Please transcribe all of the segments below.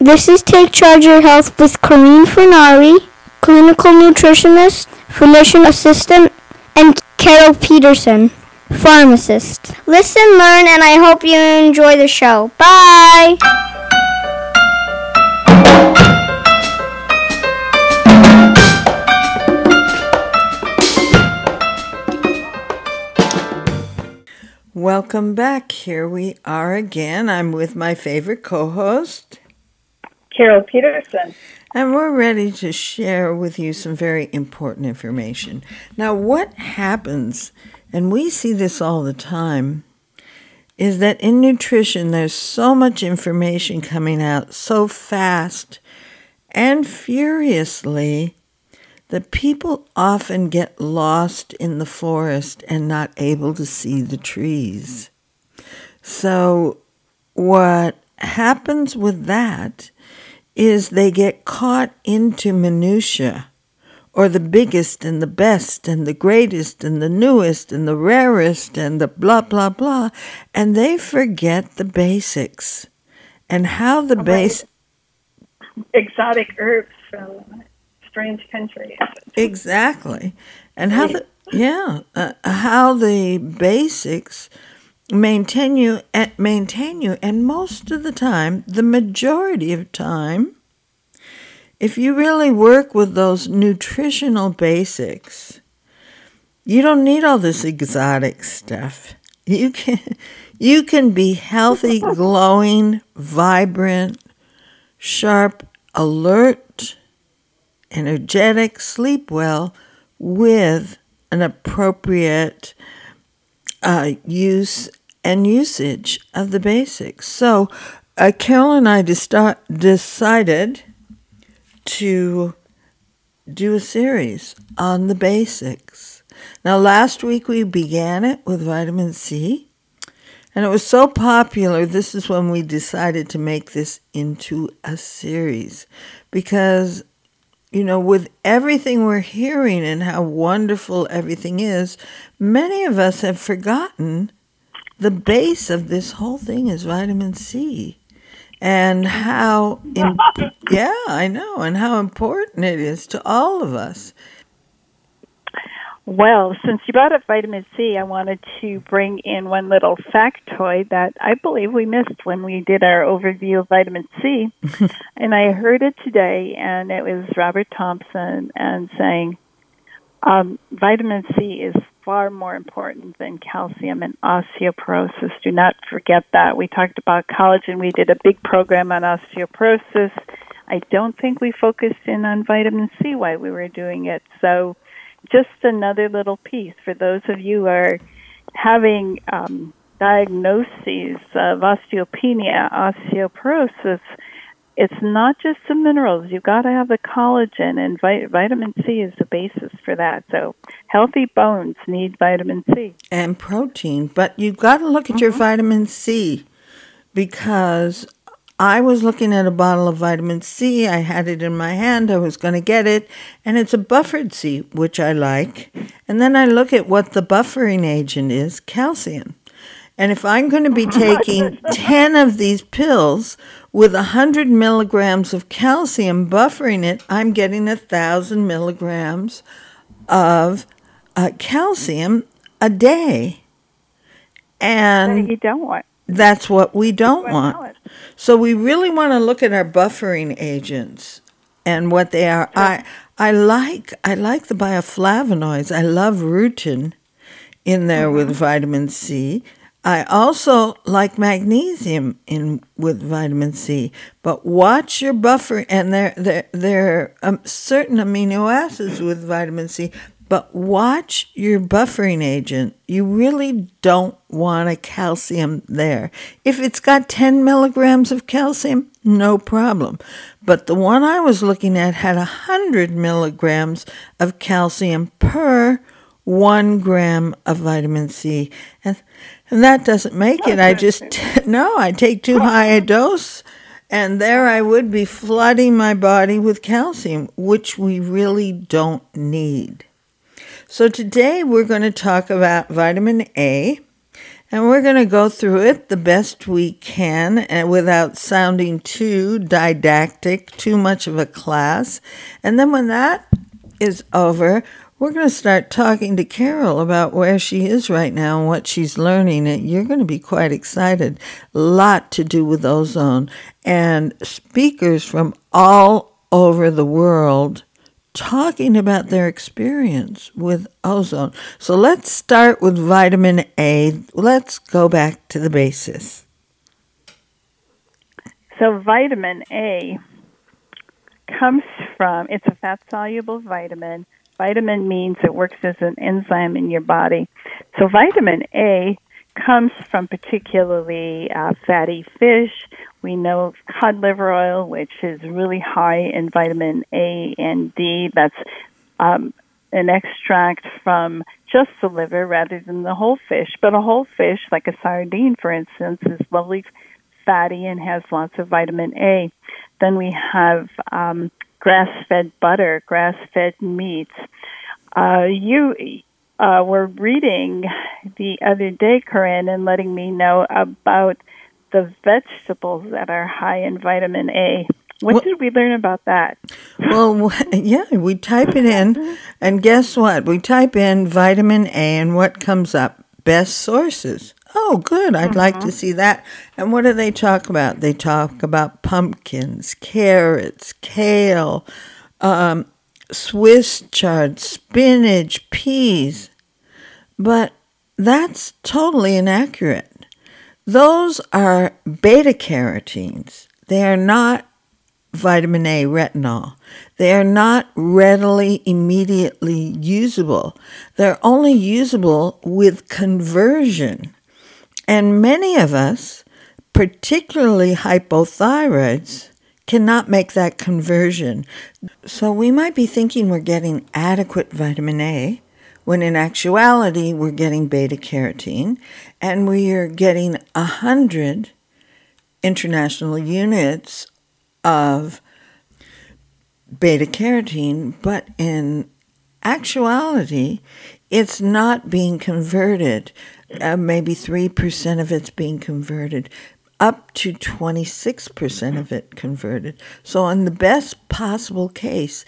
This is Take Charge Your Health with Corinne Furnari, clinical nutritionist, physician assistant, and Carol Peterson, pharmacist. Listen, learn, and I hope you enjoy the show. Bye! Welcome back. Here we are again. I'm with my favorite co-host, Carol Peterson. And we're ready to share with you some very important information. Now, what happens, and we see this all the time, is that in nutrition there's so much information coming out so fast and furiously that people often get lost in the forest and not able to see the trees. So what happens with that is they get caught into minutia, or the biggest and the best and the greatest and the newest and the rarest and the blah, blah, blah, and they forget the basics and how the exotic herbs from strange countries. Exactly. And how how the basics maintain you, and most of the time, the majority of time, if you really work with those nutritional basics, you don't need all this exotic stuff. You can be healthy, glowing, vibrant, sharp, alert, energetic, sleep well with an appropriate use and usage of the basics. So Carol and I decided to do a series on the basics. Now, last week we began it with vitamin C, and it was so popular, this is when we decided to make this into a series, because with everything we're hearing and how wonderful everything is, many of us have forgotten the base of this whole thing is vitamin C. And how, and how important it is to all of us. Well, since you brought up vitamin C, I wanted to bring in one little factoid that I believe we missed when we did our overview of vitamin C. And I heard it today, and it was Robert Thompson and saying vitamin C is far more important than calcium and osteoporosis. Do not forget that. We talked about collagen. We did a big program on osteoporosis. I don't think we focused in on vitamin C while we were doing it. So just another little piece for those of you who are having diagnoses of osteopenia, osteoporosis. It's not just the minerals. You've got to have the collagen, and vitamin C is the basis for that. So healthy bones need vitamin C. And protein. But you've got to look at your vitamin C, because I was looking at a bottle of vitamin C. I had it in my hand. I was going to get it. And it's a buffered C, which I like. And then I look at what the buffering agent is, calcium. And if I'm going to be taking 10 of these pills with 100 milligrams of calcium buffering it, I'm getting 1,000 milligrams of calcium a day. And you don't want. That's what we don't want. So we really want to look at our buffering agents and what they are. Sure. I like the bioflavonoids. I love rutin in there with vitamin C. I also like magnesium with vitamin C, but watch your buffer, and there are certain amino acids with vitamin C, but watch your buffering agent. You really don't want a calcium there. If it's got 10 milligrams of calcium, no problem. But the one I was looking at had 100 milligrams of calcium per 1 gram of vitamin C. And that doesn't make it. I take too high a dose, and there I would be flooding my body with calcium, which we really don't need. So today we're going to talk about vitamin A, And we're going to go through it the best we can and without sounding too didactic, too much of a class. And then when that is over, we're going to start talking to Carol about where she is right now and what she's learning. And you're going to be quite excited. A lot to do with ozone. And speakers from all over the world talking about their experience with ozone. So let's start with vitamin A. Let's go back to the basis. So vitamin A comes from, it's a fat-soluble vitamin. Vitamin means it works as an enzyme in your body. So vitamin A comes from particularly fatty fish. We know cod liver oil, which is really high in vitamin A and D. That's an extract from just the liver rather than the whole fish. But a whole fish, like a sardine, for instance, is lovely fatty and has lots of vitamin A. Then we have grass-fed butter, grass-fed meats. You were reading the other day, Corinne, and letting me know about the vegetables that are high in vitamin A. What did we learn about that? Well, yeah, we type it in, and guess what? We type in vitamin A, and what comes up? Best sources. Oh, good. I'd like to see that. And what do they talk about? They talk about pumpkins, carrots, kale, Swiss chard, spinach, peas. But that's totally inaccurate. Those are beta-carotenes. They are not vitamin A retinol. They are not readily, immediately usable. They're only usable with conversion. And many of us, particularly hypothyroids, cannot make that conversion. So we might be thinking we're getting adequate vitamin A, when in actuality we're getting beta-carotene, and we are getting 100 international units of beta-carotene, but in actuality, it's not being converted. Maybe 3% of it's being converted, up to 26% of it converted. So in the best possible case,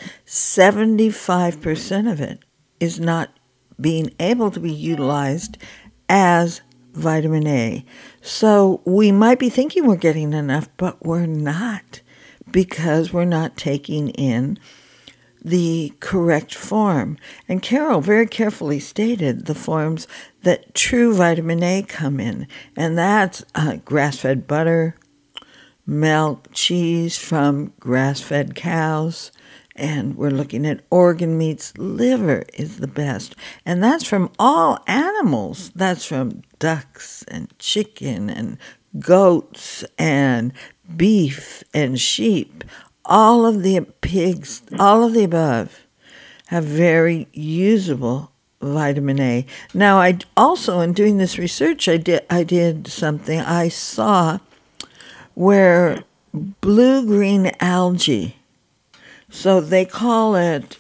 75% of it is not being able to be utilized as vitamin A. So we might be thinking we're getting enough, but we're not, because we're not taking in the correct form. And Carol very carefully stated the forms that true vitamin A come in, and that's grass-fed butter, milk, cheese from grass-fed cows, and we're looking at organ meats. Liver is the best, and that's from all animals. That's from ducks and chicken and goats and beef and sheep. All of the pigs, all of the above, have very usable vitamin A. Now, I also, in doing this research, I did something. I saw where blue-green algae, so they call it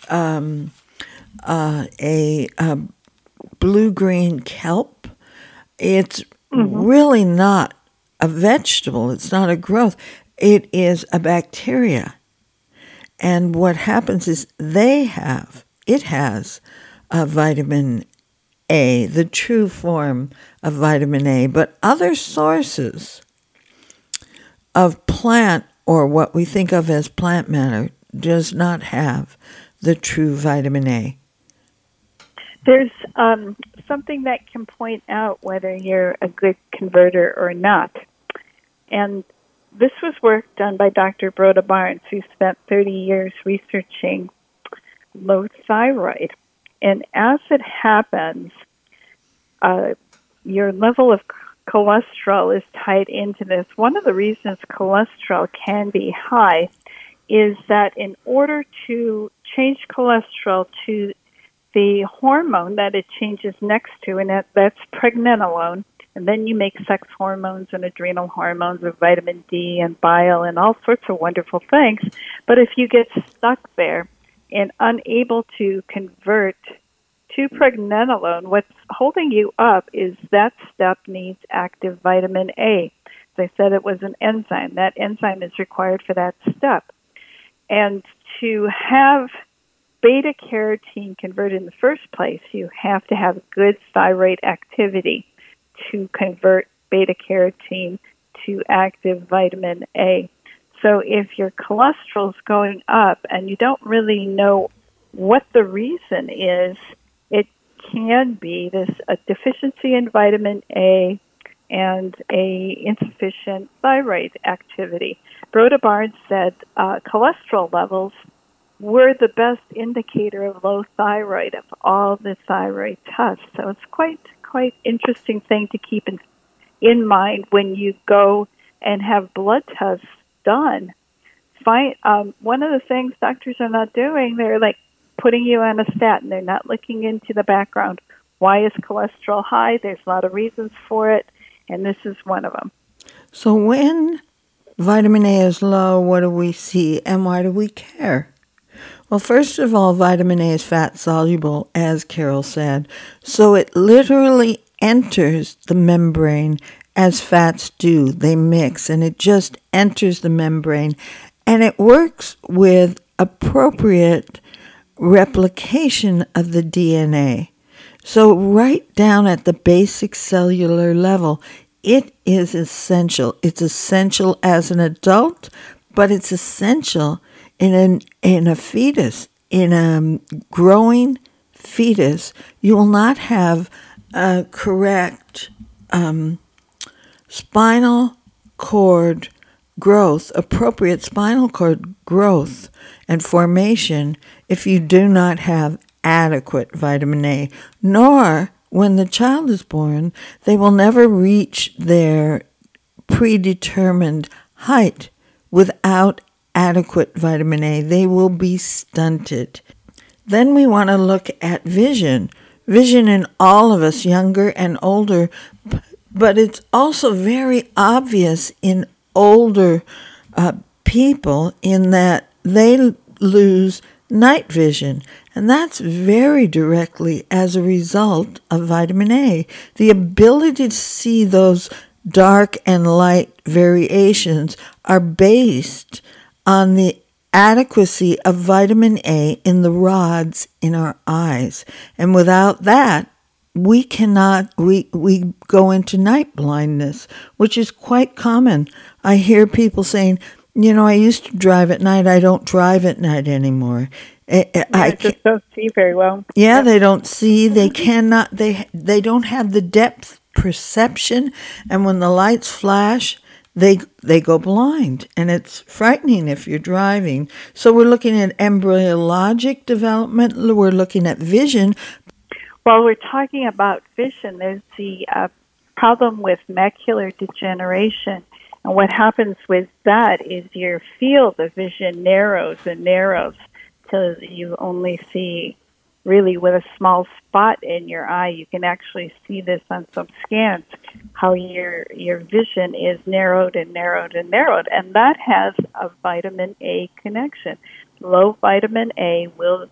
a blue-green kelp. It's really not a vegetable. It's not a growth. It is a bacteria. And what happens is it has vitamin A, the true form of vitamin A, but other sources of plant, or what we think of as plant matter, does not have the true vitamin A. There's something that can point out whether you're a good converter or not. And this was work done by Dr. Broda Barnes, who spent 30 years researching low thyroid. And as it happens, your level of cholesterol is tied into this. One of the reasons cholesterol can be high is that in order to change cholesterol to the hormone that it changes next to, and that's pregnenolone, and then you make sex hormones and adrenal hormones of vitamin D and bile and all sorts of wonderful things. But if you get stuck there and unable to convert to pregnenolone, what's holding you up is that step needs active vitamin A. As I said, it was an enzyme. That enzyme is required for that step. And to have beta carotene converted in the first place, you have to have good thyroid activity to convert beta carotene to active vitamin A. So if your cholesterol is going up and you don't really know what the reason is, it can be a deficiency in vitamin A and a insufficient thyroid activity. Rhoda Barnes said cholesterol levels were the best indicator of low thyroid of all the thyroid tests. So it's quite interesting thing to keep in mind when you go and have blood tests done. One of the things doctors are not doing, they're like putting you on a statin. They're not looking into the background. Why is cholesterol high? There's a lot of reasons for it, and this is one of them. So when vitamin A is low, what do we see, and why do we care? Well, first of all, vitamin A is fat soluble, as Carol said. So it literally enters the membrane as fats do. They mix, and it just enters the membrane. And it works with appropriate replication of the DNA. So right down at the basic cellular level, it is essential. It's essential as an adult, but it's essential in a fetus, in a growing fetus. You will not have a correct spinal cord growth, appropriate spinal cord growth and formation if you do not have adequate vitamin A, nor when the child is born, they will never reach their predetermined height without adequate vitamin A. They will be stunted. Then we want to look at vision. Vision in all of us, younger and older, but it's also very obvious in older people in that they lose night vision. And that's very directly as a result of vitamin A. The ability to see those dark and light variations are based on the adequacy of vitamin A in the rods in our eyes. And without that, we go into night blindness, which is quite common. I hear people saying, I used to drive at night. I don't drive at night anymore. I just don't see very well. Yeah, yep. They don't see. They cannot. They don't have the depth perception, and when the lights flash, they go blind, and it's frightening if you're driving. So we're looking at embryologic development. We're looking at vision. While we're talking about vision, there's the problem with macular degeneration. And what happens with that is your field of vision narrows and narrows till you only see really with a small spot in your eye. You can actually see this on some scans, how your vision is narrowed and narrowed and narrowed. And that has a vitamin A connection. Low vitamin A will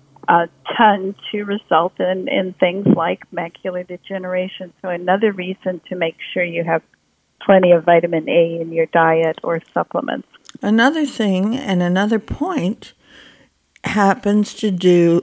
tend to result in things like macular degeneration. So another reason to make sure you have plenty of vitamin A in your diet or supplements. Another thing and another point happens to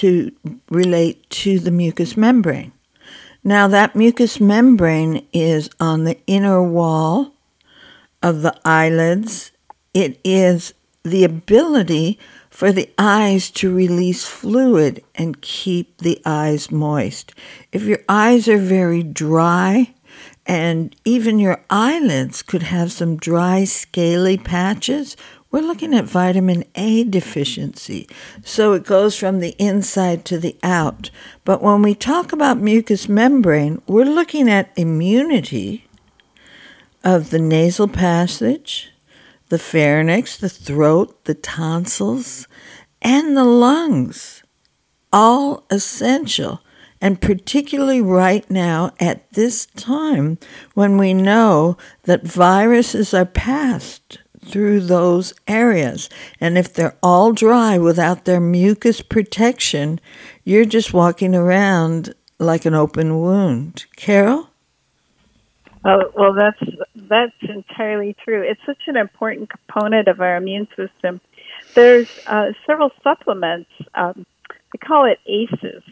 relate to the mucous membrane. Now that mucous membrane is on the inner wall of the eyelids. It is the ability for the eyes to release fluid and keep the eyes moist. If your eyes are very dry, and even your eyelids could have some dry, scaly patches, we're looking at vitamin A deficiency. So it goes from the inside to the out. But when we talk about mucous membrane, we're looking at immunity of the nasal passage, the pharynx, the throat, the tonsils, and the lungs. All essential. And particularly right now at this time when we know that viruses are passed through those areas. And if they're all dry without their mucus protection, you're just walking around like an open wound. Carol? Oh, well, that's entirely true. It's such an important component of our immune system. There's several supplements. We call it ACEs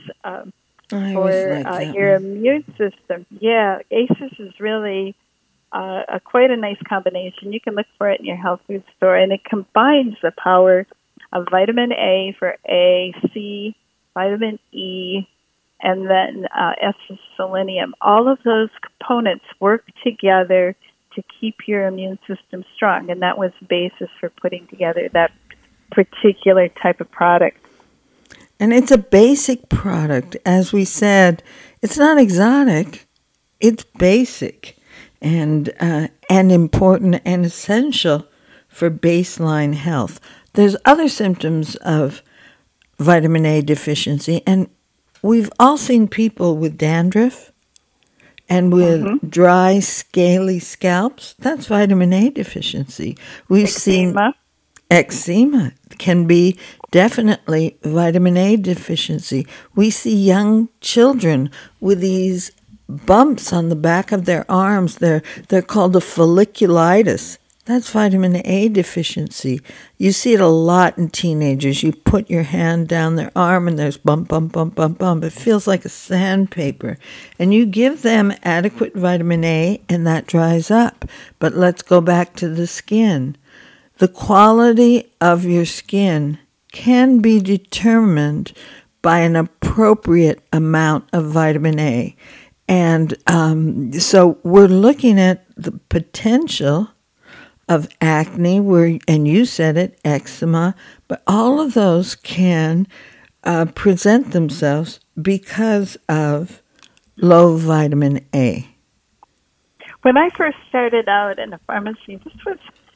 for your immune system. Yeah, ACEs is really quite a nice combination. You can look for it in your health food store, and it combines the power of vitamin A for A, C, vitamin E, and then S is selenium. All of those components work together to keep your immune system strong, and that was the basis for putting together that particular type of product. And it's a basic product. As we said, it's not exotic. It's basic and important and essential for baseline health. There's other symptoms of vitamin A deficiency, and we've all seen people with dandruff and with dry, scaly scalps. That's vitamin A deficiency. We've seen eczema can be definitely vitamin A deficiency. We see young children with these bumps on the back of their arms. They're called a folliculitis. That's vitamin A deficiency. You see it a lot in teenagers. You put your hand down their arm and there's bump, bump, bump, bump, bump. It feels like a sandpaper. And you give them adequate vitamin A and that dries up. But let's go back to the skin. The quality of your skin can be determined by an appropriate amount of vitamin A. And so we're looking at the potential of acne, and you said it, eczema, but all of those can present themselves because of low vitamin A. When I first started out in a pharmacy, this was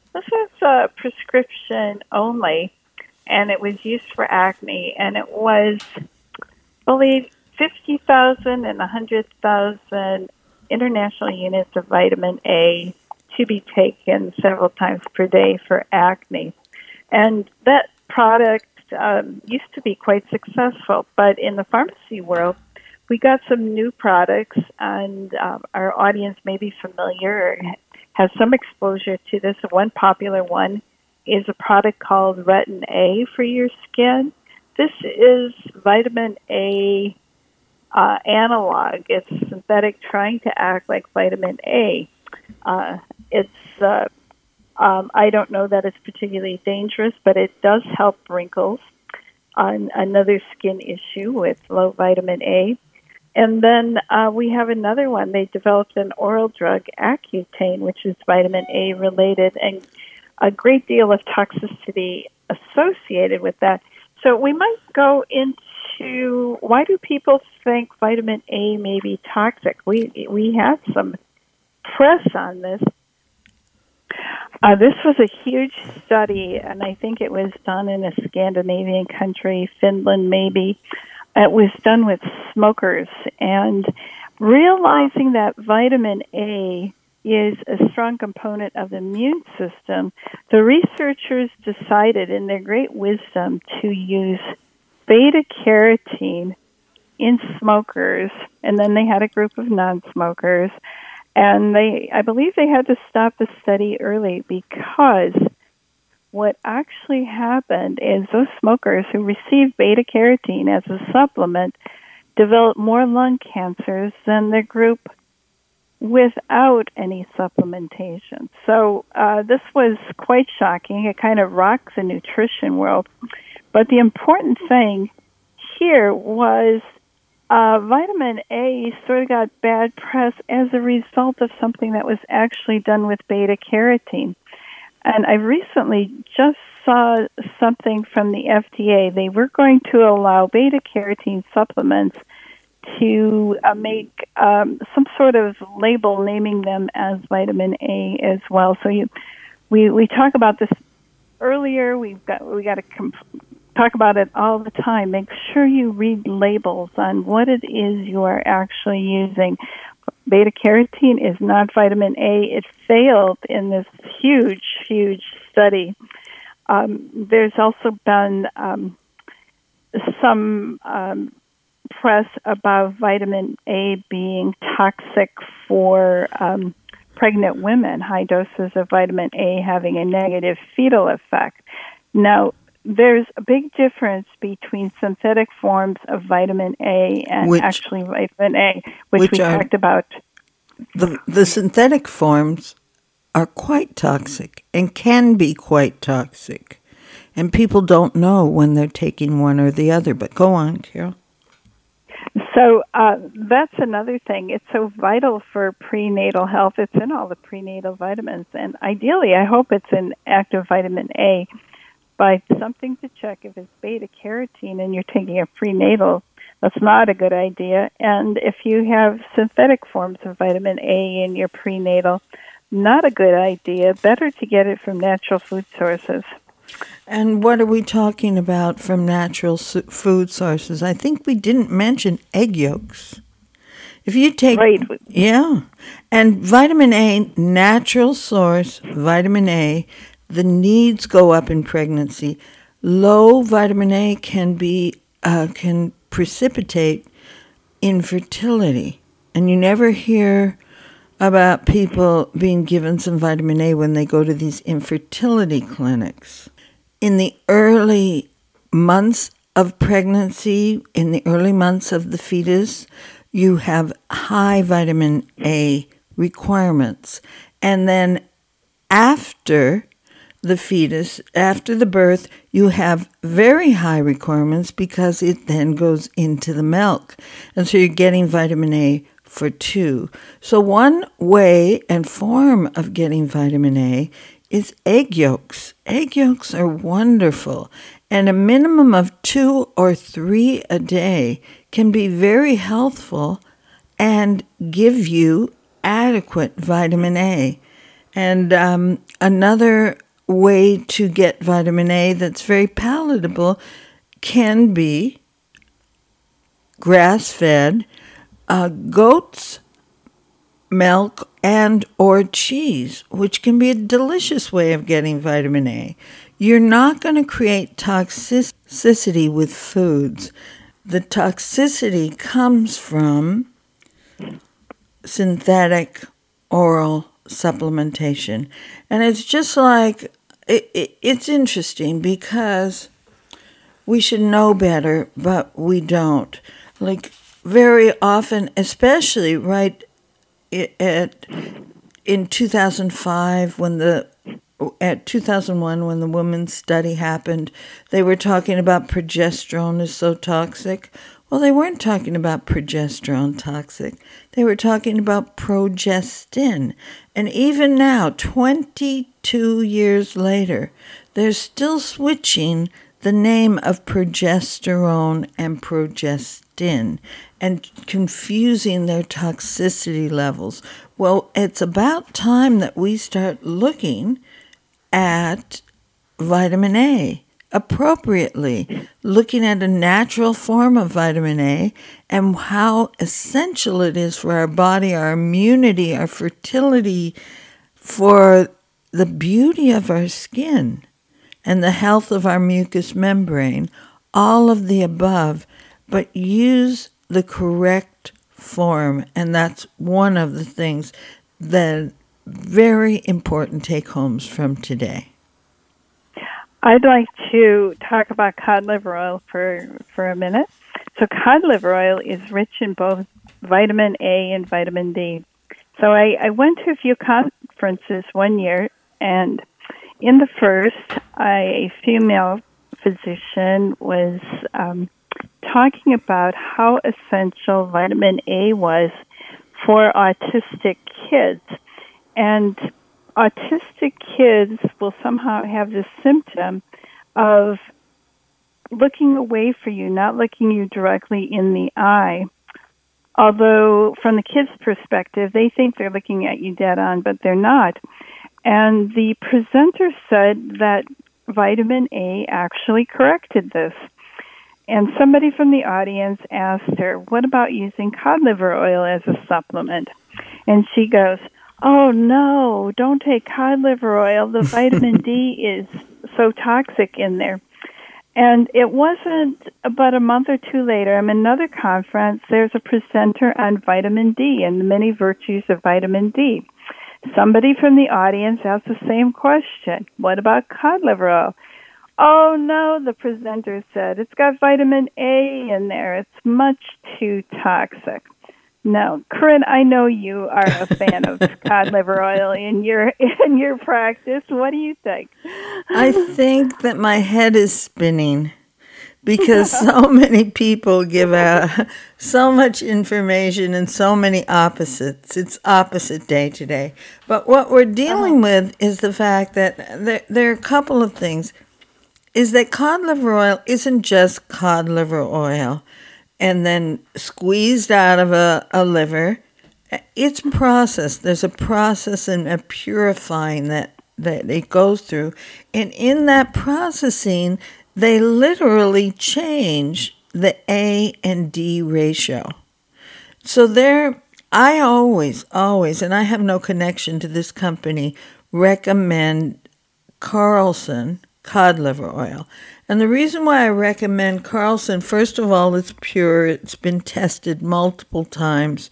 prescription only, and it was used for acne, and it was, I believe, 50,000 and 100,000 international units of vitamin A to be taken several times per day for acne. And that product used to be quite successful, but in the pharmacy world, we got some new products, and our audience may be familiar or has some exposure to this. One popular one is a product called Retin A for your skin. This is vitamin A analog. It's synthetic, trying to act like vitamin A. I don't know that it's particularly dangerous, but it does help wrinkles, on another skin issue with low vitamin A. And then we have another one. They developed an oral drug, Accutane, which is vitamin A related, and a great deal of toxicity associated with that. So we might go into why do people think vitamin A may be toxic? We had some press on this. This was a huge study, and I think it was done in a Scandinavian country, Finland maybe. It was done with smokers, and realizing that vitamin A is a strong component of the immune system, the researchers decided in their great wisdom to use beta-carotene in smokers, and then they had a group of non-smokers, and I believe they had to stop the study early because what actually happened is those smokers who received beta-carotene as a supplement developed more lung cancers than the group without any supplementation. So this was quite shocking. It kind of rocked the nutrition world. But the important thing here was vitamin A sort of got bad press as a result of something that was actually done with beta-carotene. And I recently just saw something from the FDA. They were going to allow beta-carotene supplements to make some sort of label naming them as vitamin A as well. So we talk about this earlier. We got to talk about it all the time. Make sure you read labels on what it is you are actually using. Beta-carotene is not vitamin A. It failed in this huge study. There's also been some press about vitamin A being toxic for pregnant women, high doses of vitamin A having a negative fetal effect. Now, there's a big difference between synthetic forms of vitamin A and actually vitamin A, which we talked about. The synthetic forms are quite toxic and can be quite toxic. And people don't know when they're taking one or the other. But go on, Carol. So that's another thing. It's so vital for prenatal health. It's in all the prenatal vitamins. And ideally, I hope it's in active vitamin A. But something to check if it's beta-carotene and you're taking a prenatal, that's not a good idea. And if you have synthetic forms of vitamin A in your prenatal, not a good idea. Better to get it from natural food sources. And what are we talking about from natural food sources? I think we didn't mention egg yolks. If you take, yeah, and vitamin A, natural source, vitamin A, the needs go up in pregnancy. Low vitamin A can precipitate infertility, and you never hear about people being given some vitamin A when they go to these infertility clinics. In the early months of pregnancy, in the early months of the fetus, you have high vitamin A requirements. And then after the fetus, after the birth, you have very high requirements because it then goes into the milk. And so you're getting vitamin A for 2. So one way and form of getting vitamin A is egg yolks. Egg yolks are wonderful, and a minimum of 2 or 3 a day can be very healthful and give you adequate vitamin A. And another way to get vitamin A that's very palatable can be grass-fed goat's milk and or cheese, which can be a delicious way of getting vitamin A. You're not going to create toxicity with foods. The toxicity comes from synthetic oral supplementation. And it's just like, it's interesting because we should know better, but we don't. Like very often, especially in 2005 at 2001 when the women's study happened, they were talking about progesterone is so toxic. Well, they weren't talking about progesterone toxic. They were talking about progestin. And even now, 22 years later, they're still switching the name of progesterone and progestin and confusing their toxicity levels. Well, it's about time that we start looking at vitamin A appropriately, looking at a natural form of vitamin A and how essential it is for our body, our immunity, our fertility, for the beauty of our skin and the health of our mucous membrane, all of the above, but use the correct form. And that's one of the things that very important take-homes from today. I'd like to talk about cod liver oil for a minute. So cod liver oil is rich in both vitamin A and vitamin D. So I went to a few conferences one year, and in the first, a female physician was talking about how essential vitamin A was for autistic kids. And autistic kids will somehow have this symptom of looking away for you, not looking you directly in the eye. Although from the kids' perspective, they think they're looking at you dead on, but they're not. And the presenter said that vitamin A actually corrected this. And somebody from the audience asked her, what about using cod liver oil as a supplement? And she goes, Oh no, don't take cod liver oil. The vitamin D is so toxic in there. And it wasn't about a month or two later, I'm at another conference, there's a presenter on vitamin D and the many virtues of vitamin D. Somebody from the audience asked the same question. What about cod liver oil? Oh no, the presenter said, it's got vitamin A in there. It's much too toxic. No, Corinne, I know you are a fan of cod liver oil in your practice. What do you think? I think that my head is spinning because so many people give out so much information and so many opposites. It's opposite day today. But what we're dealing with is the fact that there are a couple of things. Is that cod liver oil isn't just cod liver oil and then squeezed out of a liver. It's processed. There's a process and a purifying that it goes through. And in that processing, they literally change the A and D ratio. So I always, and I have no connection to this company, recommend Carlson cod liver oil. And the reason why I recommend Carlson, first of all, it's pure. It's been tested multiple times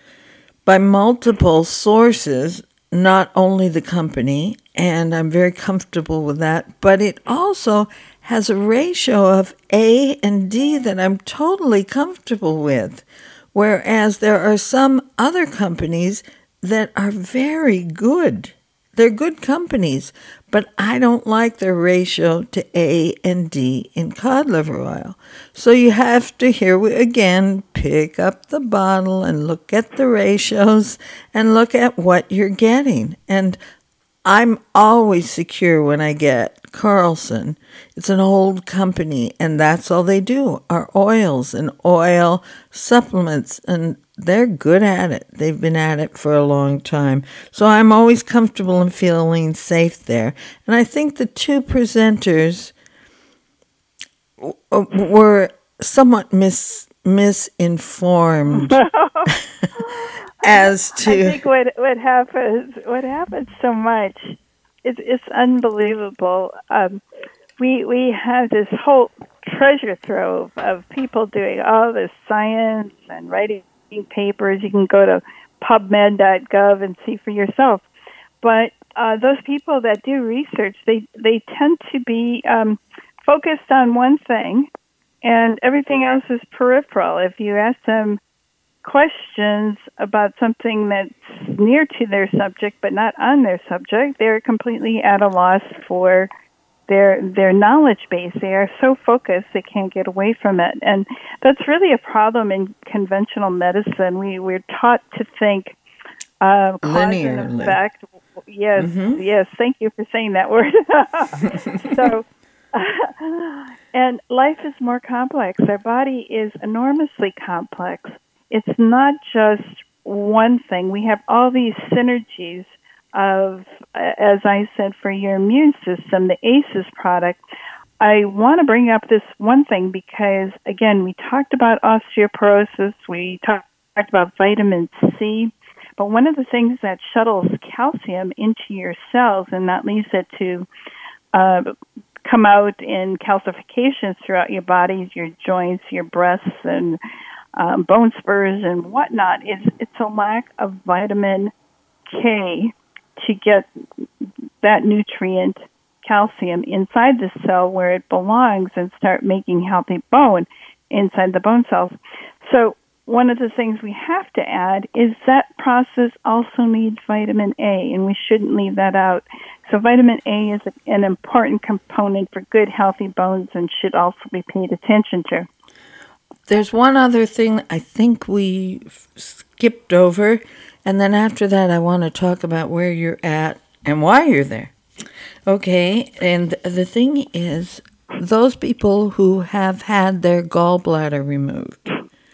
by multiple sources, not only the company, and I'm very comfortable with that, but it also has a ratio of A and D that I'm totally comfortable with, whereas there are some other companies that are very good. They're good companies, but I don't like their ratio to A and D in cod liver oil. So you have to, here we again, pick up the bottle and look at the ratios and look at what you're getting. And I'm always secure when I get Carlson. It's an old company, and that's all they do are oils and oil supplements, and they're good at it. They've been at it for a long time. So I'm always comfortable and feeling safe there. And I think the two presenters were somewhat misinformed as to. I think what happens so much, it's unbelievable. We have this whole treasure trove of people doing all this science and writing papers. You can go to PubMed.gov and see for yourself. But those people that do research, they tend to be focused on one thing, and everything else is peripheral. If you ask them questions about something that's near to their subject but not on their subject, they're completely at a loss for their knowledge base. They are so focused they can't get away from it. And that's really a problem in conventional medicine. We're taught to think cause and effect. Yes, yes, thank you for saying that word. So, and life is more complex. Our body is enormously complex. It's not just one thing. We have all these synergies of, as I said, for your immune system, the ACEs product. I want to bring up this one thing because, again, we talked about osteoporosis, we talked about vitamin C, but one of the things that shuttles calcium into your cells and that leads it to come out in calcifications throughout your bodies, your joints, your breasts, and bone spurs and whatnot, it's a lack of vitamin K to get that nutrient, calcium, inside the cell where it belongs and start making healthy bone inside the bone cells. So one of the things we have to add is that process also needs vitamin A, and we shouldn't leave that out. So vitamin A is an important component for good, healthy bones and should also be paid attention to. There's one other thing I think we skipped over, and then after that I want to talk about where you're at and why you're there. Okay, and the thing is, those people who have had their gallbladder removed,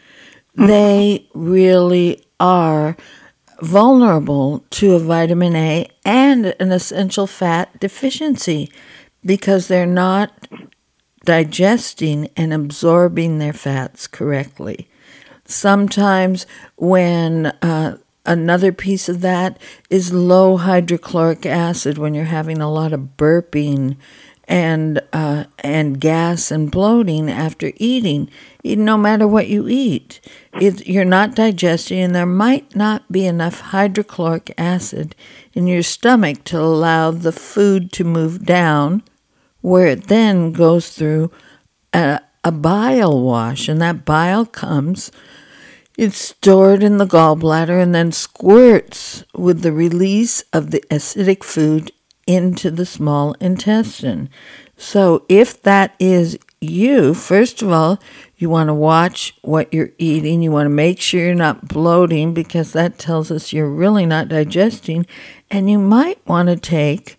they really are vulnerable to a vitamin A and an essential fat deficiency because they're not digesting and absorbing their fats correctly. Sometimes when another piece of that is low hydrochloric acid when you're having a lot of burping and gas and bloating after eating. No matter what you eat, you're not digesting, and there might not be enough hydrochloric acid in your stomach to allow the food to move down, where it then goes through a bile wash, and that bile comes. It's stored in the gallbladder and then squirts with the release of the acidic food into the small intestine. So if that is you, first of all, you want to watch what you're eating. You want to make sure you're not bloating, because that tells us you're really not digesting. And you might want to take,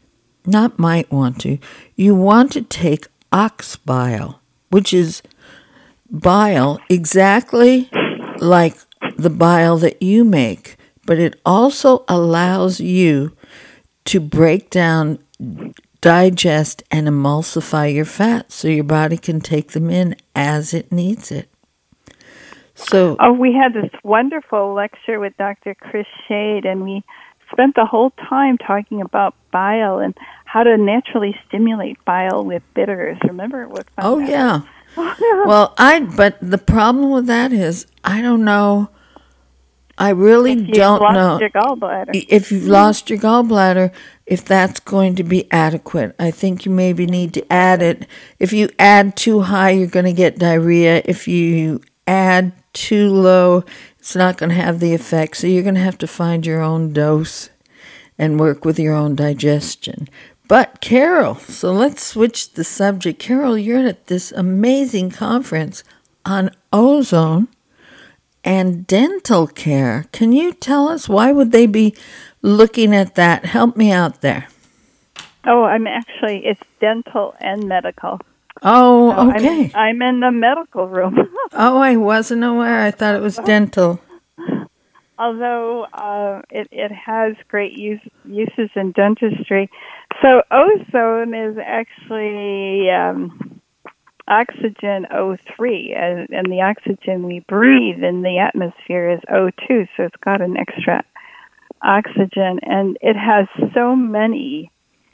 you want to take ox bile, which is bile exactly like the bile that you make, but it also allows you to break down, digest, and emulsify your fats so your body can take them in as it needs it. So, we had this wonderful lecture with Dr. Chris Shade, and we spent the whole time talking about bile and how to naturally stimulate bile with bitters. Remember it was fun? Oh, yeah. Well, but the problem with that is, I don't know. I really don't know if you've lost your gallbladder, if that's going to be adequate. I think you maybe need to add it. If you add too high, you're going to get diarrhea. If you add too low, it's not going to have the effect. So you're going to have to find your own dose and work with your own digestion. But Carol, so let's switch the subject. Carol, you're at this amazing conference on ozone and dental care. Can you tell us, why would they be looking at that? Help me out there. Oh, it's dental and medical. Oh, so okay. I'm in the medical room. Oh, I wasn't aware. I thought it was dental. Although it has great uses in dentistry. So ozone is actually oxygen O3, and the oxygen we breathe in the atmosphere is O2, so it's got an extra oxygen, and it has so many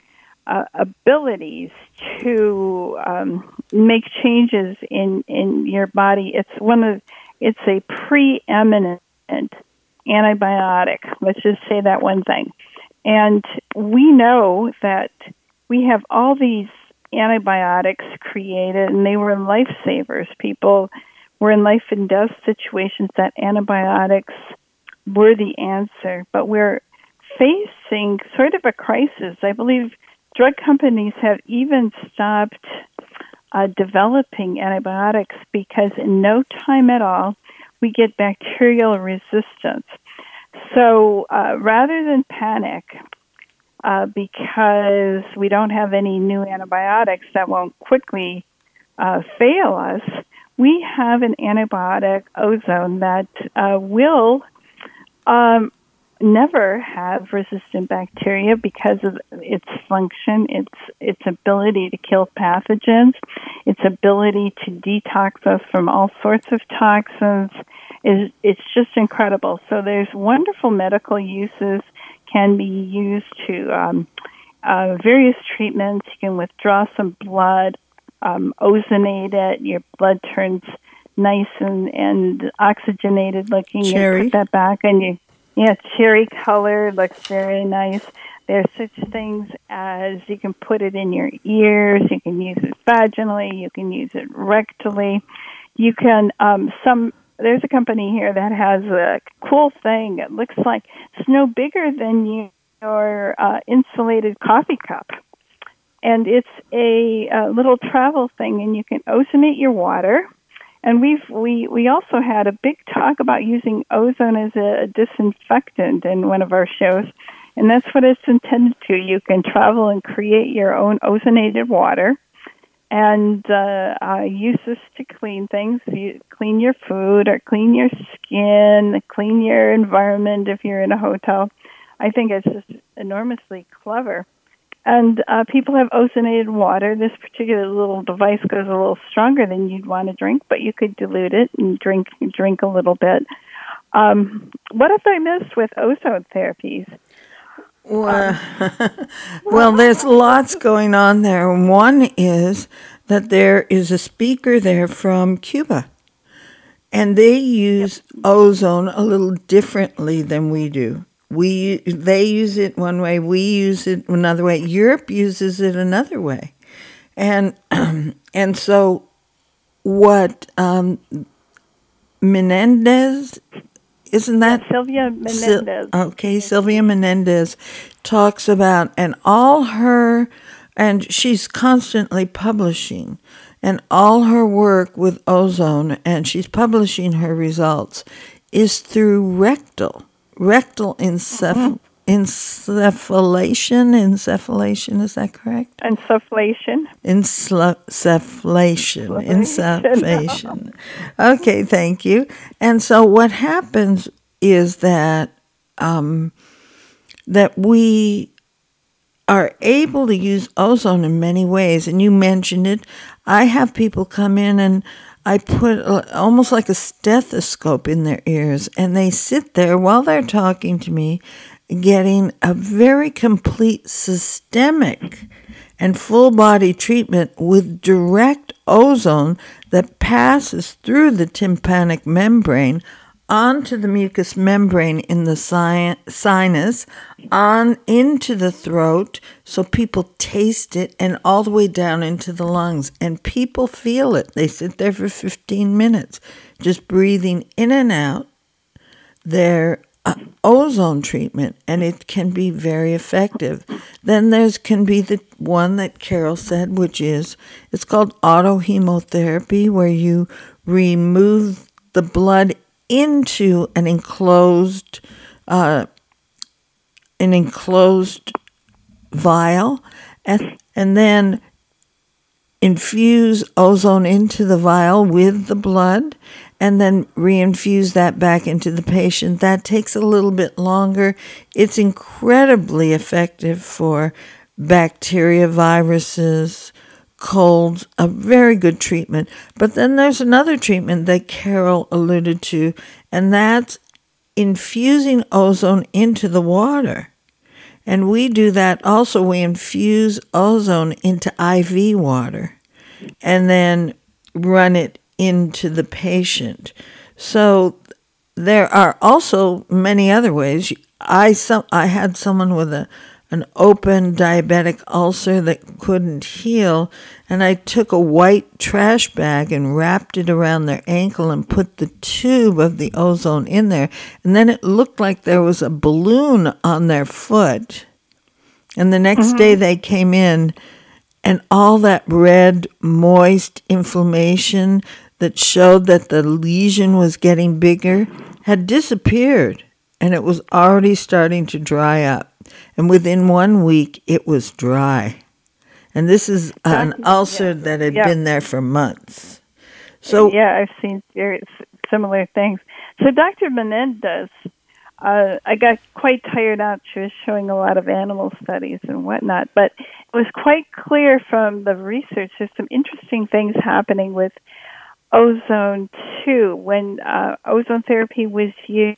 abilities to make changes in your body. It's a preeminent antibiotic. Let's just say that one thing. And we know that we have all these antibiotics created, and they were lifesavers. People were in life and death situations that antibiotics were the answer. But we're facing sort of a crisis. I believe drug companies have even stopped developing antibiotics because in no time at all we get bacterial resistance. So rather than panic, because we don't have any new antibiotics that won't quickly fail us, we have an antibiotic, ozone, that will never have resistant bacteria because of its function, its ability to kill pathogens, its ability to detox us from all sorts of toxins. It's just incredible. So there's wonderful medical uses, can be used to various treatments. You can withdraw some blood, ozonate it, your blood turns nice and oxygenated looking. Cherry. You put that back and cherry color, looks very nice. There's such things as you can put it in your ears, you can use it vaginally, you can use it rectally. You can, there's a company here that has a cool thing. It looks like it's no bigger than your insulated coffee cup. And it's a little travel thing, and you can ozonate your water. And we also had a big talk about using ozone as a disinfectant in one of our shows, and that's what it's intended to. You can travel and create your own ozonated water, and use this to clean things. You clean your food, or clean your skin, clean your environment if you're in a hotel. I think it's just enormously clever. And people have ozonated water. This particular little device goes a little stronger than you'd want to drink, but you could dilute it and drink a little bit. What have I missed with ozone therapies? Well, well, there's lots going on there. One is that there is a speaker there from Cuba, and they use ozone a little differently than we do. They use it one way, we use it another way. Europe uses it another way, and and so what Menendez, isn't that Sylvia Menendez? Okay, Sylvia Menendez talks about, and she's constantly publishing, and all her work with ozone, and she's publishing her results, is through rectal insufflation, is that correct? Insufflation. Okay, thank you. And so what happens is that that we are able to use ozone in many ways, and you mentioned it. I have people come in and I put almost like a stethoscope in their ears, and they sit there while they're talking to me, getting a very complete systemic and full body treatment with direct ozone that passes through the tympanic membrane onto the mucous membrane in the sinus, on into the throat, so people taste it, and all the way down into the lungs. And people feel it. They sit there for 15 minutes, just breathing in and out their ozone treatment, and it can be very effective. Then can be the one that Carol said, which is, it's called autohemotherapy, where you remove the blood into an enclosed vial, and then infuse ozone into the vial with the blood, and then reinfuse that back into the patient. That takes a little bit longer. It's incredibly effective for bacteria, viruses, colds, a very good treatment. But then there's another treatment that Carol alluded to, and that's infusing ozone into the water. And we do that also. We infuse ozone into IV water and then run it into the patient. So there are also many other ways. I had someone with an open diabetic ulcer that couldn't heal, and I took a white trash bag and wrapped it around their ankle and put the tube of the ozone in there, and then it looked like there was a balloon on their foot. And the next day they came in, and all that red, moist inflammation that showed that the lesion was getting bigger had disappeared, and it was already starting to dry up. And within 1 week, it was dry. And this is an ulcer that had been there for months. So yeah, I've seen very similar things. So Dr. Menendez, I got quite tired out. She was showing a lot of animal studies and whatnot, but it was quite clear from the research there's some interesting things happening with ozone too. When ozone therapy was used,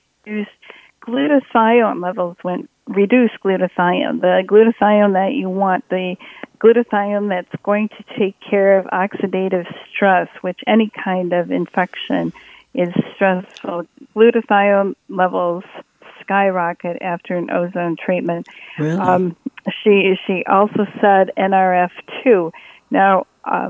glutathione levels reduced glutathione, the glutathione that you want, the glutathione that's going to take care of oxidative stress, which any kind of infection is stressful. Glutathione levels skyrocket after an ozone treatment. Really? She also said NRF2. Now,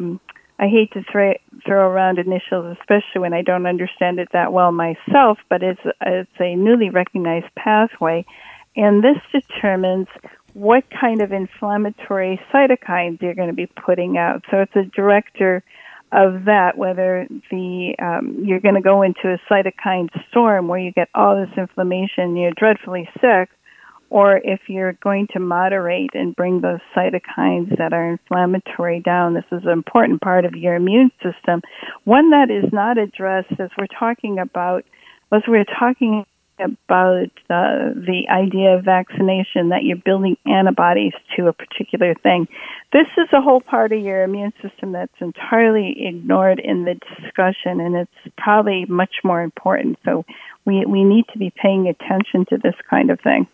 I hate to throw around initials, especially when I don't understand it that well myself, but it's a newly recognized pathway, and this determines what kind of inflammatory cytokines you're going to be putting out. So it's a director of that, whether you're going to go into a cytokine storm where you get all this inflammation, you're dreadfully sick, or if you're going to moderate and bring those cytokines that are inflammatory down. This is an important part of your immune system. One that is not addressed, as we're talking about the idea of vaccination, that you're building antibodies to a particular thing. This is a whole part of your immune system that's entirely ignored in the discussion, and it's probably much more important. So we need to be paying attention to this kind of thing.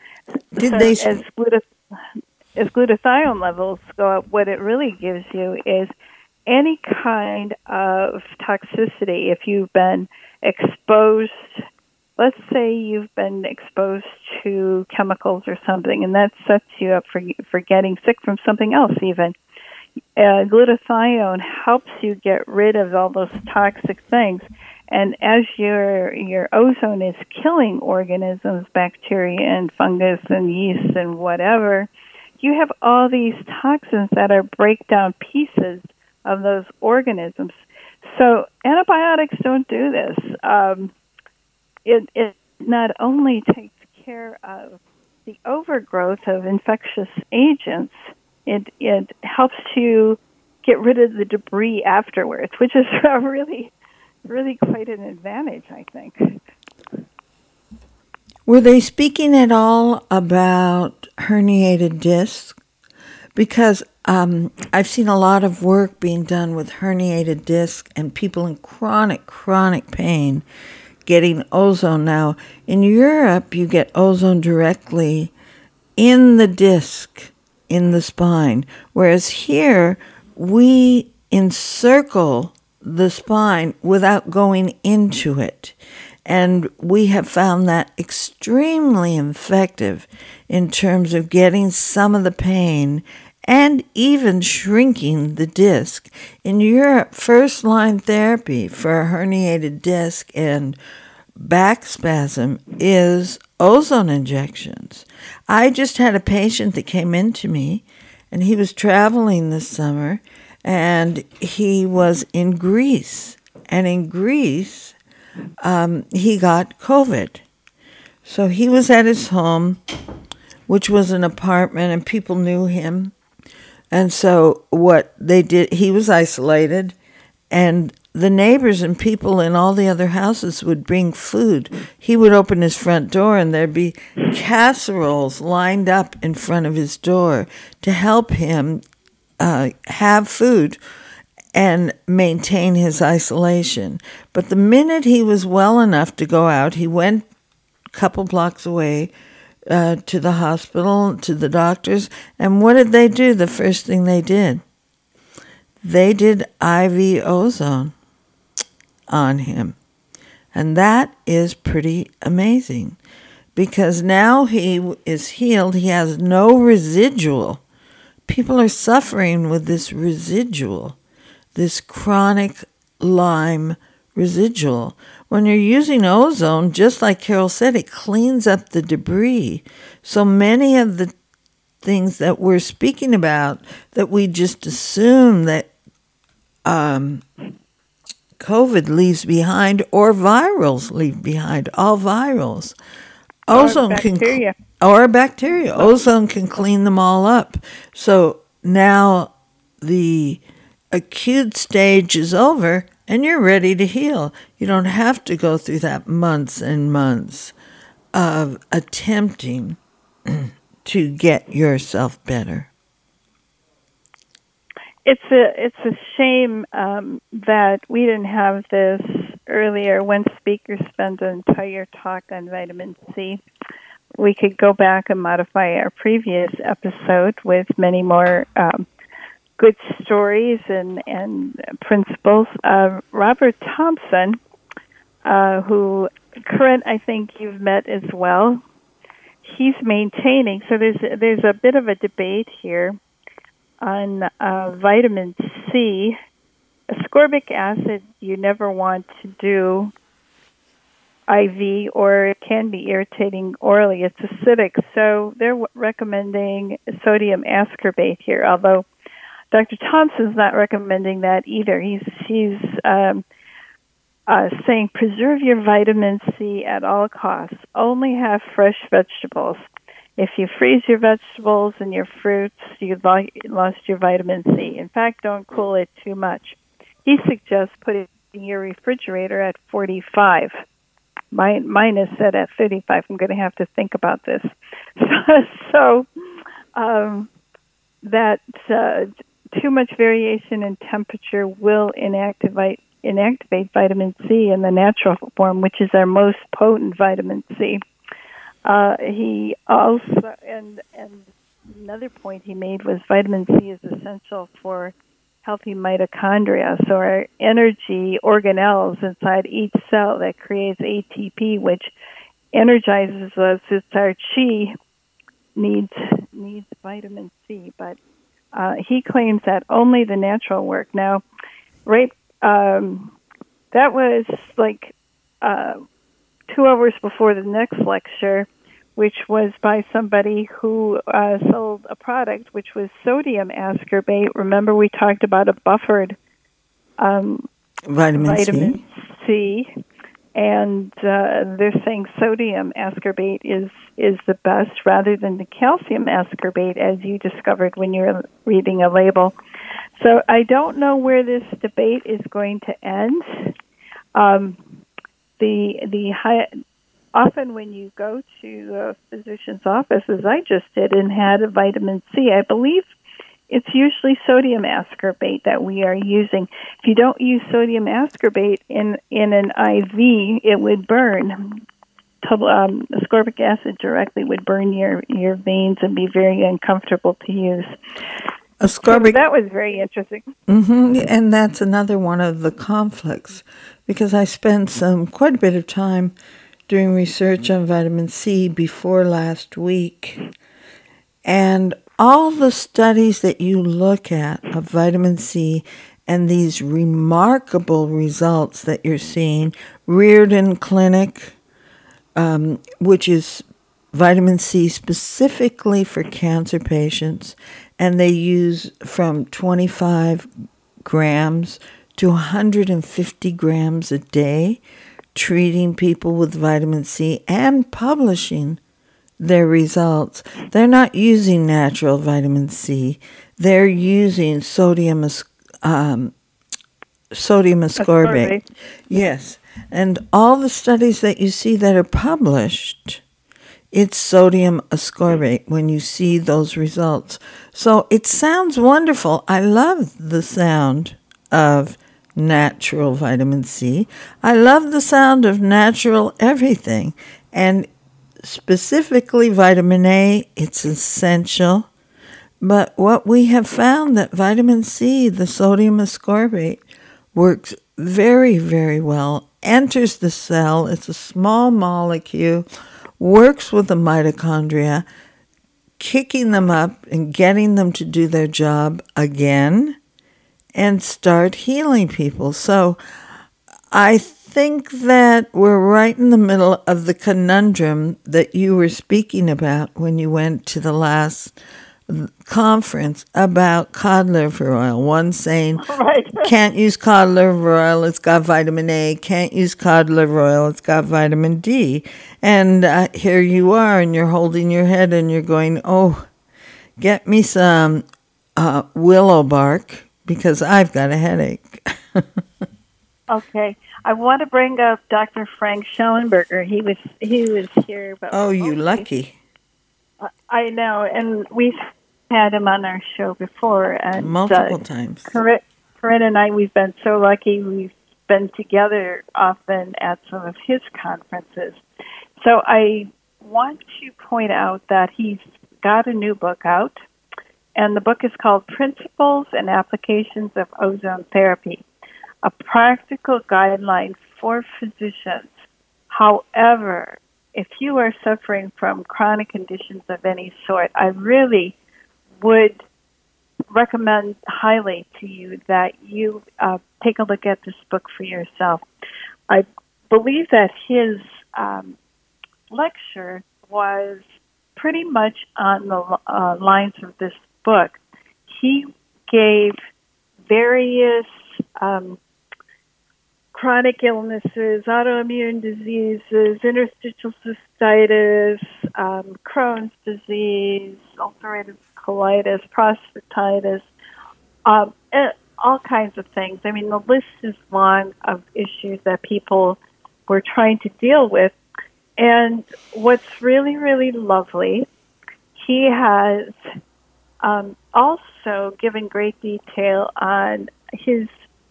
As glutathione levels go up, what it really gives you is any kind of toxicity. If you've been exposed, let's say you've been exposed to chemicals or something, and that sets you up for getting sick from something else even. Glutathione helps you get rid of all those toxic things. And as your ozone is killing organisms, bacteria and fungus and yeast and whatever, you have all these toxins that are breakdown pieces of those organisms. So antibiotics don't do this. It not only takes care of the overgrowth of infectious agents, it helps to get rid of the debris afterwards, which is really quite an advantage, I think. Were they speaking at all about herniated discs? Because I've seen a lot of work being done with herniated disc and people in chronic pain getting ozone. Now, in Europe, you get ozone directly in the disc, in the spine, whereas here, we encircle the spine without going into it. And we have found that extremely effective in terms of getting some of the pain and even shrinking the disc. In Europe, first-line therapy for a herniated disc and back spasm is ozone injections. I just had a patient that came in to me, and he was traveling this summer, and he was in Greece. And in Greece, he got COVID. So he was at his home, which was an apartment, and people knew him. And so what they did, he was isolated, and the neighbors and people in all the other houses would bring food. He would open his front door, and there'd be casseroles lined up in front of his door to help him have food and maintain his isolation. But the minute he was well enough to go out, he went a couple blocks away to the hospital, to the doctors. And what did they do? The first thing they did IV ozone on him. And that is pretty amazing, because now he is healed. He has no residual. People are suffering with this residual, this chronic Lyme residual. When you're using ozone, just like Carol said, it cleans up the debris. So many of the things that we're speaking about that we just assume that COVID leaves behind, or virals leave behind, all virals. Ozone or bacteria. Ozone can clean them all up. So now the acute stage is over and you're ready to heal. You don't have to go through that months and months of attempting to get yourself better. It's a shame that we didn't have this earlier. One speaker spent an entire talk on vitamin C. We could go back and modify our previous episode with many more good stories and principles. Robert Thompson, who Corinne, I think you've met as well, he's maintaining. So there's a bit of a debate here on vitamin C. Ascorbic acid you never want to do IV, or it can be irritating orally. It's acidic, so they're recommending sodium ascorbate here, although Dr. Thompson's not recommending that either. He's saying preserve your vitamin C at all costs. Only have fresh vegetables. If you freeze your vegetables and your fruits, you've lost your vitamin C. In fact, don't cool it too much. He suggests putting your refrigerator at 45. Mine is set at 35. I'm going to have to think about this. So that too much variation in temperature will inactivate vitamin C in the natural form, which is our most potent vitamin C. He also, and another point he made was vitamin C is essential for healthy mitochondria, so our energy organelles inside each cell that creates ATP, which energizes us. It's our chi needs vitamin C, but he claims that only the natural work. Now, right, that was like 2 hours before the next lecture, which was by somebody who sold a product which was sodium ascorbate. Remember, we talked about a buffered vitamin C, and they're saying sodium ascorbate is the best rather than the calcium ascorbate, as you discovered when you were reading a label. So I don't know where this debate is going to end. Often when you go to a physician's office, as I just did, and had a vitamin C, I believe it's usually sodium ascorbate that we are using. If you don't use sodium ascorbate in an IV, it would burn. Ascorbic acid directly would burn your veins and be very uncomfortable to use. Ascorbic. So that was very interesting. Mm-hmm. And that's another one of the conflicts, because I spent quite a bit of time doing research on vitamin C before last week. And all the studies that you look at of vitamin C and these remarkable results that you're seeing, Reardon Clinic, which is vitamin C specifically for cancer patients, and they use from 25 grams to 150 grams a day, treating people with vitamin C and publishing their results. They're not using natural vitamin C. They're using sodium ascorbate. Yes. And all the studies that you see that are published, it's sodium ascorbate when you see those results. So it sounds wonderful. I love the sound of natural vitamin C. I love the sound of natural everything. And specifically vitamin A, it's essential. But what we have found that vitamin C, the sodium ascorbate, works very, very well, enters the cell. It's a small molecule, works with the mitochondria, kicking them up and getting them to do their job again and start healing people. So I think that we're right in the middle of the conundrum that you were speaking about when you went to the last conference about cod liver oil. One saying, right, can't use cod liver oil, it's got vitamin A. Can't use cod liver oil, it's got vitamin D. And here you are, and you're holding your head and you're going, oh, get me some willow bark because I've got a headache. Okay. I want to bring up Dr. Frank Schellenberger. He was here. But oh, you lucky. I know, and we've had him on our show before. And multiple times. Corinne and I, we've been so lucky. We've been together often at some of his conferences. So I want to point out that he's got a new book out, and the book is called Principles and Applications of Ozone Therapy, a practical guideline for physicians. However, if you are suffering from chronic conditions of any sort, I really would recommend highly to you that you take a look at this book for yourself. I believe that his lecture was pretty much on the lines of this book. He gave various chronic illnesses, autoimmune diseases, interstitial cystitis, Crohn's disease, ulcerative colitis, prostatitis, all kinds of things. I mean, the list is long of issues that people we're trying to deal with. And what's really, really lovely, he has also given great detail on his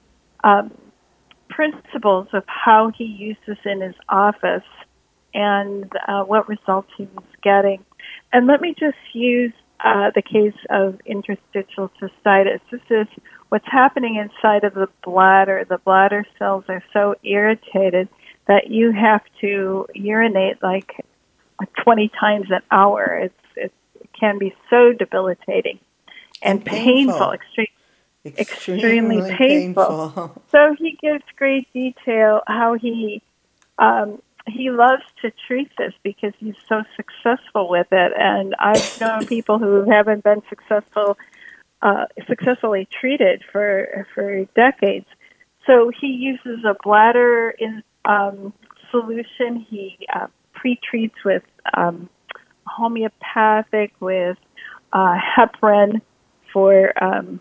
principles of how he uses in his office and what results he was getting. And let me just use the case of interstitial cystitis. This is what's happening inside of the bladder. The bladder cells are so irritated that you have to urinate like 20 times an hour. It can be so debilitating and painful, extremely painful. So he gives great detail how he loves to treat this because he's so successful with it. And I've known people who haven't been successfully treated for decades. So he uses a bladder solution. He pre-treats with homeopathic, with heparin for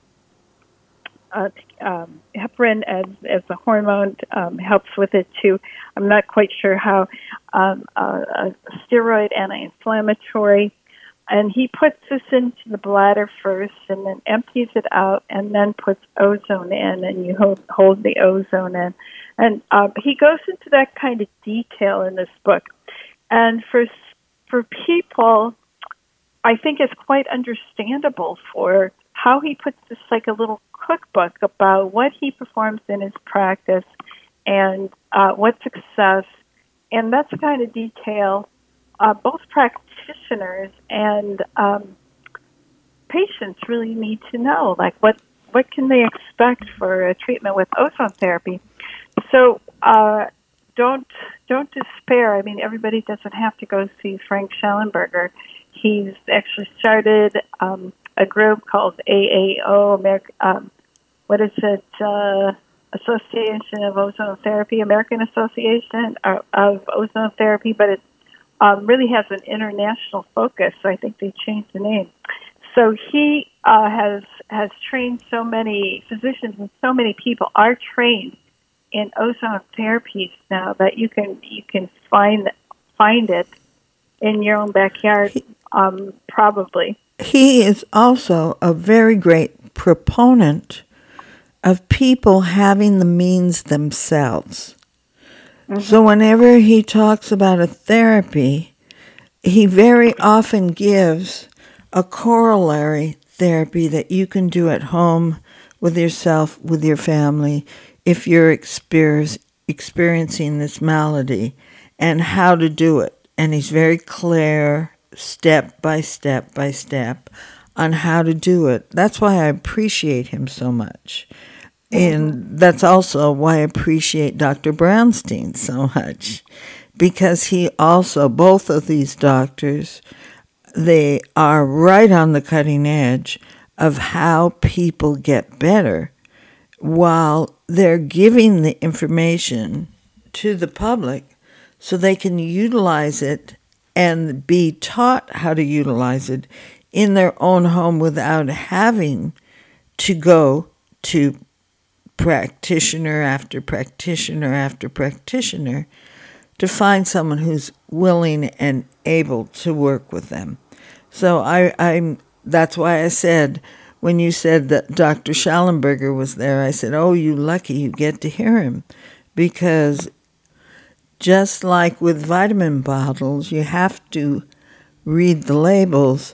heparin as a hormone helps with it too. I'm not quite sure how. A steroid anti-inflammatory, and he puts this into the bladder first, and then empties it out, and then puts ozone in, and you hold the ozone in, and he goes into that kind of detail in this book, and for people, I think it's quite understandable for how he puts this like a little cookbook about what he performs in his practice and what success, and that's the kind of detail both practitioners and patients really need to know, like what can they expect for a treatment with ozone therapy. So don't despair. I mean, everybody doesn't have to go see Frank Schallenberger. He's actually started a group called AAO, Association of Ozone Therapy, American Association of Ozone Therapy, but it really has an international focus. So I think they changed the name. So he has trained so many physicians, and so many people are trained in ozone therapies now that you can find it in your own backyard, probably. He is also a very great proponent of people having the means themselves. Mm-hmm. So whenever he talks about a therapy, he very often gives a corollary therapy that you can do at home with yourself, with your family, if you're experiencing this malady, and how to do it. And he's very clear, step by step by step, on how to do it. That's why I appreciate him so much. And that's also why I appreciate Dr. Brownstein so much, because he also, both of these doctors, they are right on the cutting edge of how people get better while they're giving the information to the public so they can utilize it and be taught how to utilize it in their own home without having to go to practitioner after practitioner after practitioner to find someone who's willing and able to work with them. So that's why I said, when you said that Dr. Schallenberger was there, I said, oh, you lucky you get to hear him. Because just like with vitamin bottles, you have to read the labels.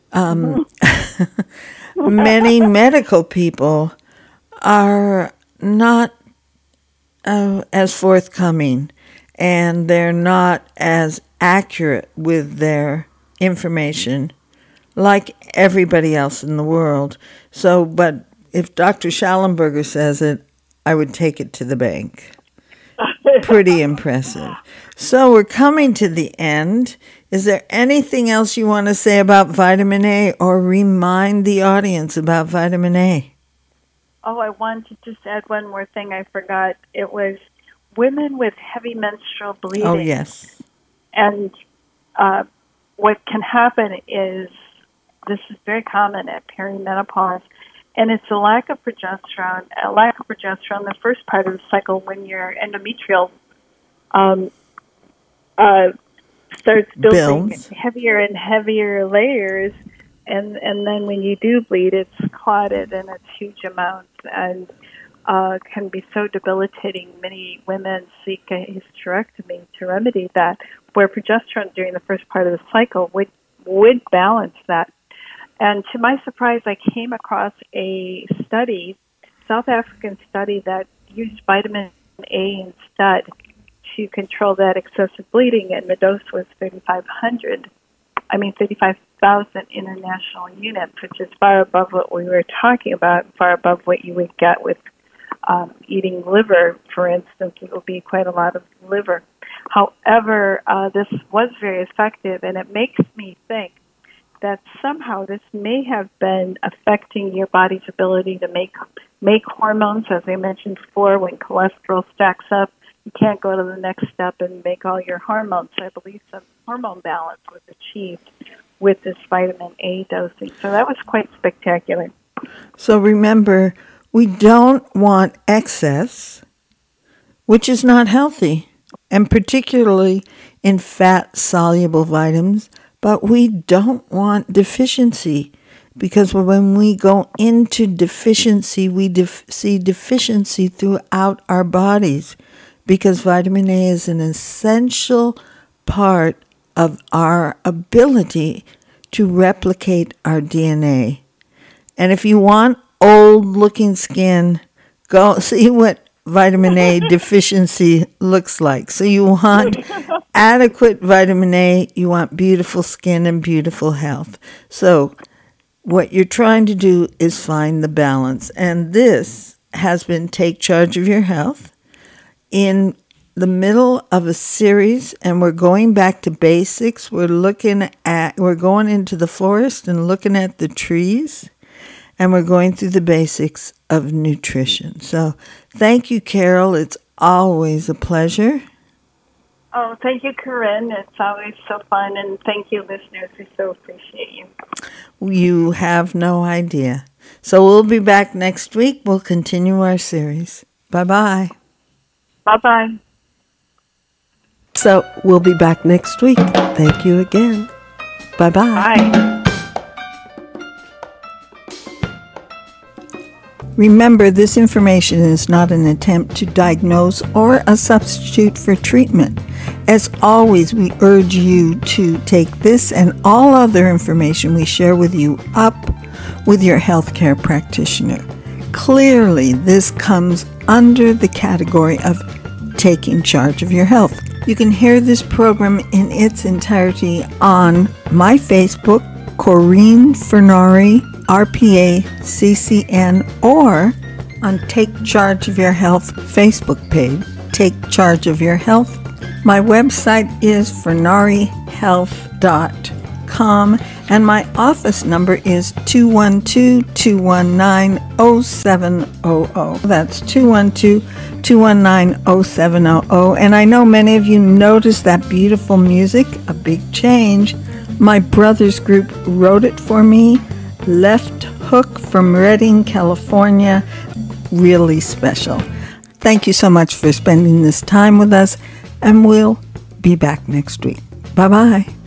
Many medical people are not as forthcoming, and they're not as accurate with their information like everybody else in the world. So, but if Dr. Schallenberger says it, I would take it to the bank. Pretty impressive. So we're coming to the end. Is there anything else you want to say about vitamin A, or remind the audience about vitamin A? Oh, I wanted to just add one more thing I forgot. It was women with heavy menstrual bleeding. Oh, yes. And what can happen is, this is very common at perimenopause, and it's a lack of progesterone. The first part of the cycle, when your endometrial starts building Builds. heavier and heavier layers, and then when you do bleed, it's clotted and it's huge amounts, and can be so debilitating. Many women seek a hysterectomy to remedy that, where progesterone during the first part of the cycle would balance that. And to my surprise, I came across a study, South African study, that used vitamin A instead to control that excessive bleeding, and the dose was 35,000 international units, which is far above what we were talking about, far above what you would get with eating liver, for instance. It will be quite a lot of liver. However, this was very effective, and it makes me think that somehow this may have been affecting your body's ability to make hormones. As I mentioned before, when cholesterol stacks up, you can't go to the next step and make all your hormones. I believe some hormone balance was achieved with this vitamin A dosing. So that was quite spectacular. So remember, we don't want excess, which is not healthy, and particularly in fat-soluble vitamins, but we don't want deficiency, because when we go into deficiency, we see deficiency throughout our bodies, because vitamin A is an essential part of our ability to replicate our DNA. And if you want old-looking skin, go see what vitamin A deficiency looks like. So you want adequate vitamin A, you want beautiful skin and beautiful health. So what you're trying to do is find the balance. And this has been Take Charge of Your Health, in the middle of a series, and we're going back to basics. We're going into the forest and looking at the trees, and we're going through the basics of nutrition. So thank you, Carol. It's always a pleasure. Oh, thank you, Corinne. It's always so fun, and thank you, listeners. We so appreciate you. You have no idea. So we'll be back next week. We'll continue our series. Bye-bye. Bye-bye. So we'll be back next week. Thank you again. Bye-bye. Bye. Remember, this information is not an attempt to diagnose or a substitute for treatment. As always, we urge you to take this and all other information we share with you up with your healthcare practitioner. Clearly, this comes under the category of taking charge of your health. You can hear this program in its entirety on my Facebook, Corinne Furnari, RPA CCN, or on Take Charge of Your Health Facebook page, Take Charge of Your Health. My website is furnarihealth.com, and my office number is 212-219-0700. That's 212-219-0700. And I know many of you noticed that beautiful music, A Big Change. My brother's group wrote it for me. Left Hook from Redding, California. Really special. Thank you so much for spending this time with us, and we'll be back next week. Bye-bye.